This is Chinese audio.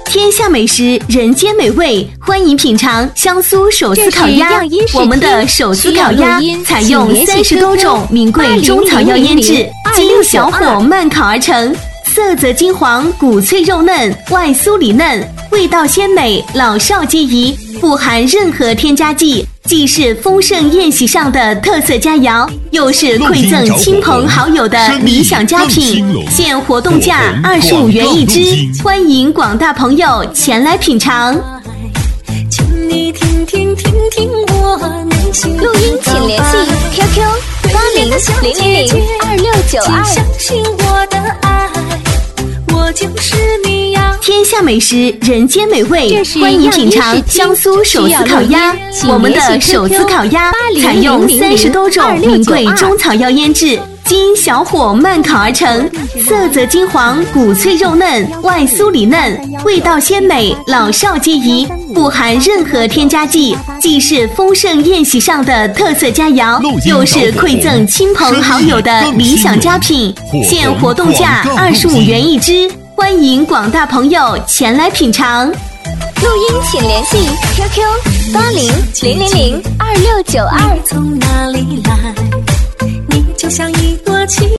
天下美食，人间美味，欢迎品尝香酥手撕烤鸭。我们的手撕烤鸭采用30多种名贵中草药腌制，经小火慢烤而成，色泽金黄，骨脆肉嫩，外酥里嫩，味道鲜美，老少皆宜，不含任何添加剂，既是丰盛宴席上的特色佳肴，又是馈赠亲朋好友的理想佳品。现活动价25元一只，欢迎广大朋友前来品尝。 请你听听听听我内心。 录音请联系 QQ 8000002692。 相信我的爱，我就是你呀。 天下美食，人间美味，欢迎品尝香酥手撕烤鸭。我们的手撕烤鸭采用30多种名贵中草药腌制，经小火慢烤而成，色泽金黄，骨脆肉嫩，外酥里嫩，味道鲜美，老少皆宜，不含任何添加剂，既是丰盛宴席上的特色佳肴，又是馈赠亲朋好友的理想佳品。现活动价25元一只，欢迎广大朋友前来品尝。 录音请联系 QQ 8000002692。 从哪里来？你就像一朵情